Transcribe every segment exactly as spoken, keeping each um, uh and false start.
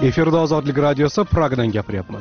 Efirda Ozodlik radiosi Pragadan gapiryapmiz.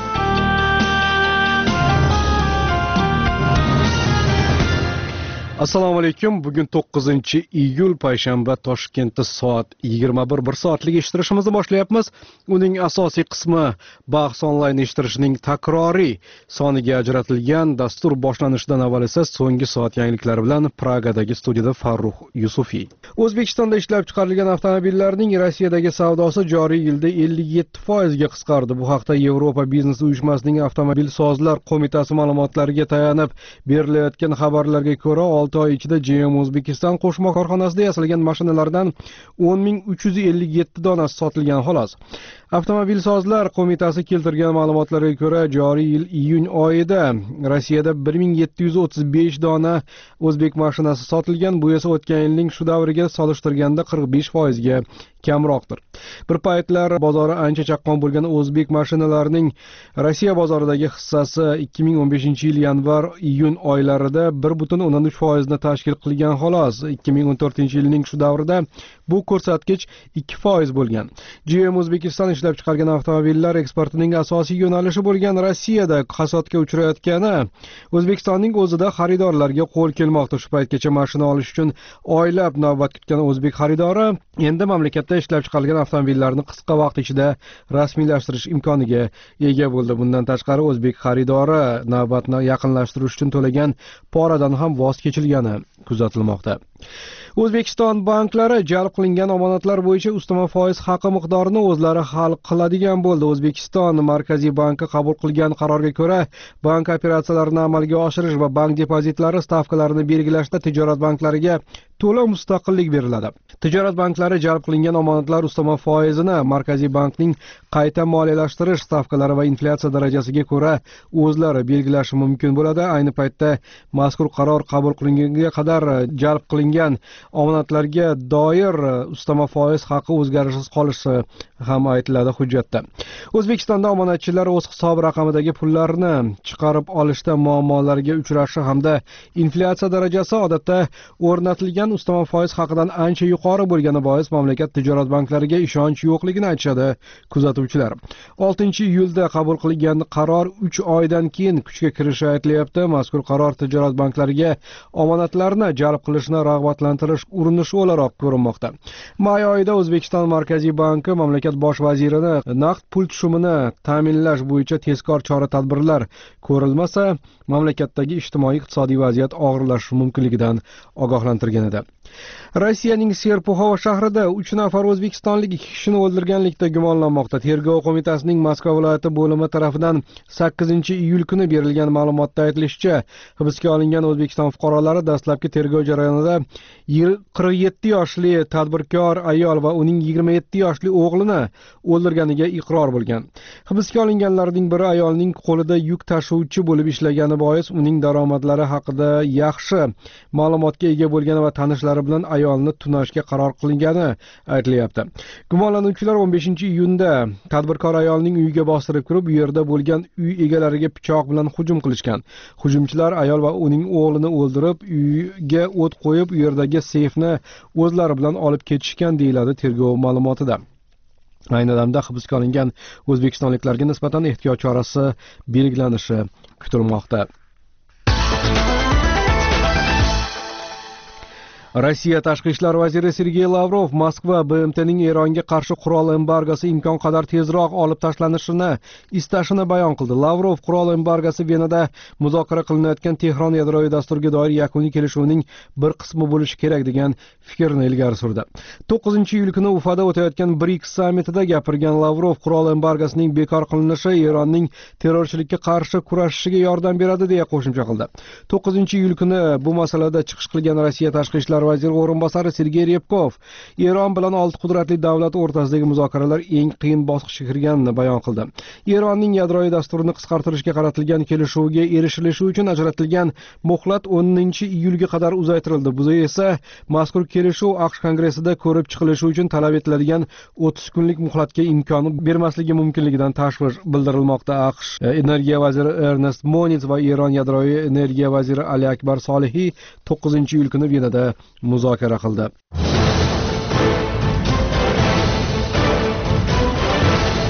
Assalomu alaykum. Bugun to'qqizinchi iyul payshanba, Toshkentda soat yigirma bir bir soatlik eshittirishimizni boshlayapmiz. Uning asosiy qismi bahs onlayn eshittirishining takroriy soniga ajratilgan dastur boshlanishidan avval esa so'nggi soat yangiliklari bilan Pragadagi studiyada Farruh Yusufiy. O'zbekistonda ishlab chiqarilgan avtomobillarning Rossiyadagi savdosi joriy yilda ellik yetti foiz ga qisqardi. Bu haqda Yevropa biznes uyushmasining avtomobilsozlar qo'mitasi ma'lumotlariga tayanib berilayotgan xabarlarga ko'ra, olti oy ichida G M O'zbekiston qo'shma korxonasida yasalgan mashinalardan o'n ming uch yuz ellik yetti donasi sotilgan xolos. Avtomobilsozlar qo'mitasi keltirgan ma'lumotlarga ko'ra, joriy yil iyun oyida Rossiyada bir ming yetti yuz o'ttiz besh dona o'zbek mashinasi sotilgan. Bu esa o'tgan yilning shu davriga solishtirganda qirq besh foiz ga kamroqdir. Bir paytlar bozori ancha chaqqon bo'lgan o'zbek mashinalarining Rossiya bozoridagi hissasi ikki ming o'n beshinchi yil yanvar-iyun oylarida bir butun o'ndan uch foiz ni tashkil qilgan xolos. ikki ming o'n to'rtinchi yilning shu davrida bu ko'rsatkich ikki foiz bo'lgan. G M O'zbekiston ishlab chiqargan avtomobillar eksportining asosiy yo'nalishi bo'lgan Rossiyada hasodga uchrayotgani O'zbekistonning o'zida xaridorlarga qo'l kelmoqda. Shu paytgacha mashina olish uchun oylab navbat kutgan o'zbek xaridori endi mamlakatda ishlab chiqarilgan avtomobillarni qisqa vaqt ichida rasmiylashtirish imkoniga ega bo'ldi. Bundan tashqari o'zbek xaridori navbatni yaqinlashtirish uchun to'lagan poradan ham voz kechilgani kuzatilmoqda. O'zbekiston banklari jalb qilingan omonatlar bo'yicha ustama foiz haqi miqdorini o'zlari hal qiladigan bo'ldi. O'zbekiston Markaziy banki qabul qilgan qarorga ko'ra, bank operatsiyalarini amalga oshirish va bank depozitlari stavkalarini belgilashda tijorat banklariga to'la mustaqillik beriladi. Tijorat banklari jalb qilingan omonatlar ustama foizini Markaziy bankning qayta moliyalashtirish stavkalari va inflyatsiya darajasiga ko'ra o'zlari belgilashi mumkin bo'ladi. Ayni paytda mazkur qaror qabul qilinganiga qadar jalb qilingan omonatlarga doir ustama foiz haqi o'zgarishsiz qolishi ham aytiladi hujjatda. O'zbekistonda omonatchilar o'z hisob raqamidagi pullarni chiqarib olishda muammolarga uchrashi hamda inflyatsiya darajasi odatda o'rnatilgan ustama foiz haqidan ancha yuqori bo'lgani bois mamlakat tijorat banklariga ishonch yo'qligini aytishadi kuzatuvchilar. oltinchi iyulda qabul qilingan qaror uch oydan keyin kuchga kirishi aytilyapti. Mazkur qaror tijorat banklariga omonatlarni jalb qilishni rag'batlantirish urinishi o'laroq ko'rinmoqda. May oyida O'zbekiston Markaziy banki mamlakat bosh vazirini naqd pul tushumini ta'minlash bo'yicha tezkor chora-tadbirlar ko'rilmasa, mamlakatdagi ijtimoiy-iqtisodiy vaziyat og'irlashishi mumkinligidan ogohlantirgan edi. Rossiyaning Serpuxov shahrida uch nafar o'zbekistonlik ikki kishini o'ldirganlikda gumonlanmoqda. Tergov qo'mitasining Moskva viloyati bo'limi tomonidan sakkizinchi iyul kuni berilgan ma'lumotda aytilishicha, hibsga olingan O'zbekiston fuqarolari dastlabki tergov jarayonida qirq yetti yoshli tadbirkor ayol va uning yigirma yetti yoshli o'g'lini o'ldirganiga iqror bo'lgan. Hibsga olinganlarning biri ayolning qo'lida yuk tashuvchi bo'lib ishlagani bois uning daromadlari haqida yaxshi ma'lumotga ega bo'lgani va tanishlari bilan ayolni tunashga qaror qilingani aytilyapti. Gumonlanuvchilar o'n beshinchi iyunda tadbirkor ayolning uyiga bostirib kirib, u yerda bo'lgan uy egalariga pichoq bilan hujum qilishgan. Hujumchilar ayol va uning o'g'lini o'ldirib, uyga o't qo'yib, u yerdagi seyfni o'zlari bilan olib ketishgan deyiladi tergov ma'lumotida. Ayni damda hibsga olingan o'zbekistonliklarga nisbatan ehtiyot chorasi belgilanishi kutilmoqda. Rossiya tashqi ishlar vaziri Sergey Lavrov Moskva B M T'ning Eronga qarshi qurol embargosi imkon qadar tezroq olib tashlanishini istashini bayon qildi. Lavrov qurol embargosi Venada muzokara qilinayotgan Tehron yadroviy dasturiga doir yakuniy kelishuvning bir qismi bo'lishi kerak degan fikrni ilgari surdi. to'qqizinchi iyul kuni Ufada o'tayotgan BRICS sammitida gapirgan Lavrov qurol embargosining bekor qilinishi Eronning terrorchilikka qarshi kurashishiga yordam beradi deya qo'shimcha qildi. to'qqizinchi iyul kuni bu masalada chiqish qilgan Rossiya tashqi ishlar vaziri o'rinbosari Sergey Ryabkov Eron bilan olti qudratli davlat o'rtasidagi muzokaralar eng qiyin bosqichga kirganini bayon qildi. Eronning yadroviy dasturini qisqartirishga qaratilgan kelishuvga erishilishi uchun ajratilgan muhlat o'ninchi iyulga qadar uzaytirildi. Bu esa mazkur kelishuv AQSh kongressida ko'rib chiqilishi uchun talab etiladigan o'ttiz kunlik muhlatga imkon bermasligi mumkinligidan tashvish bildirilmoqda. AQSh energiya vaziri Ernest Moniz va Eron yadroviy energiya vaziri Ali Akbar Solihiy to'qqizinchi iyul kuni Venada muzokara qildi.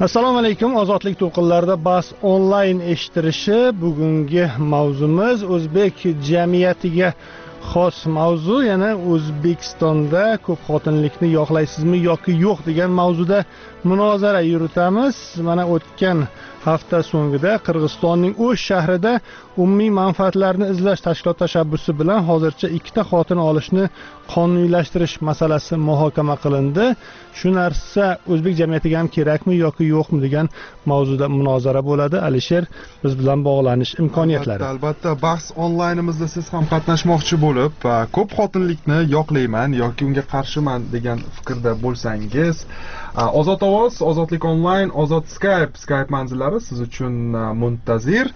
Assalomu alaykum. Ozodlik to'lqinlarida bahs onlayn eshittirishi. Bugungi mavzumiz o'zbek jamiyatiga xos mavzu, yana O'zbekistonda ko'p xotinlikni yoqlaysizmi yoki yo'q degan mavzuda munozara yuritamiz. Mana o'tgan hafta so'ngida Qirg'izistonning O'sh shahrida umumiy manfaatlarni izlash tashkilot tashabbusi bilan hozircha ikkita xotin olishni qonuniylashtirish masalasi muhokama qilindi. Shu narsa o'zbek jamiyatiga ham kerakmi yoki yo'qmi degan mavzuda munozara bo'ladi. Alisher, biz bilan bog'lanish imkoniyatlari. Albatta, bahs onlaynimizda siz ham qatnashmoqchi bo'lib, ko'p xotinlikni yoqlayman yoki unga qarshiman degan fikrda bo'lsangiz, Ozod ovoz, Ozodlik onlayn, Ozod Skype, Skype manzillari siz uchun muntazir.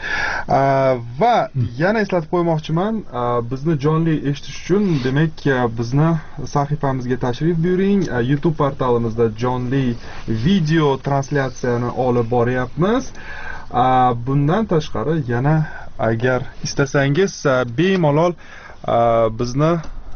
Va yana eslatib qo'ymoqchiman, bizni jonli eshitish uchun, demak, bizni sahifamizga tashrif buyuring. YouTube portalimizda jonli video translyatsiyani olib boryapmiz. Bundan tashqari yana agar istasangiz bemalol bizni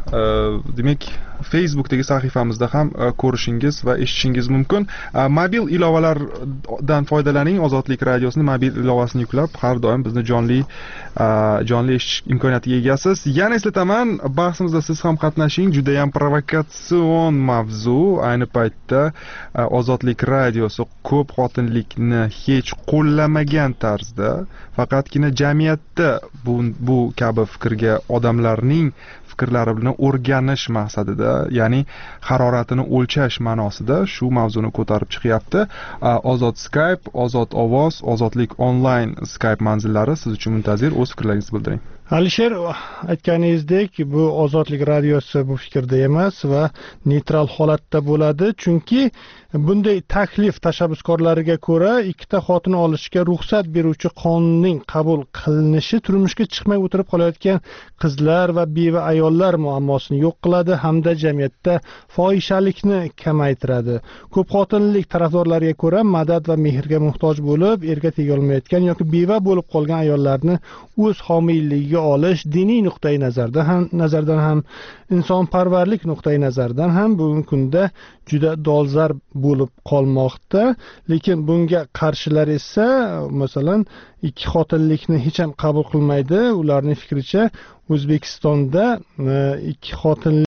demak Facebookdagi sahifamizda ham ko'rishingiz va eshitishingiz mumkin. Mobil ilovalardan foydalaning. Ozodlik radiosining mobil ilovasini yuklab, har doim bizni jonli jonli eshitish imkoniyatiga egasiz. Yana eslataman, bahsimizda siz ham qatnashing. Juda ham provokatsion mavzu. Ayni paytda Ozodlik radiosi ko'p xotinlikni hech qo'llamagan tarzda, faqatgina jamiyatda bu bu kabi fikrga odamlarning fikrlari bilan o'rganish maqsadida, ya'ni haroratini o'lchash ma'nosida shu mavzuni ko'tarib chiqyapti. Ozod Skype, Ozod ovoz, Ozodlik onlayn Skype manzillari siz uchun muntazir. O'z fikrlaringizni bildiring. Alisher, aytganingizdek, bu Ozodlik radiosi bu fikrda emas va neytral holatda bo'ladi, chunki bunday taklif tashabbuskorlariga ko'ra ikkita xotin olishga ruxsat beruvchi qonunning qabul qilinishi turmushga chiqmay o'tirib qolayotgan qizlar va beva ayollar muammosini yo'q qiladi hamda jamiyatda fohishalikni kamaytiradi. Ko'p xotinlik tarafdorlariga ko'ra madad va mehrga muhtoj bo'lib, erga tega olmayotgan yoki beva bo'lib qolgan ayollarni o'z homiyligiga olish diniy nuqtai nazardan ham nazardan ham insonparvarlik nuqtai nazaridan ham bugungi kunda juda dolzarb bo'lib qolmoqda. Lekin bunga qarshilar esa masalan ikki xotinlikni hech ham qabul qilmaydi. Ularning fikricha O'zbekistonda ikki xotin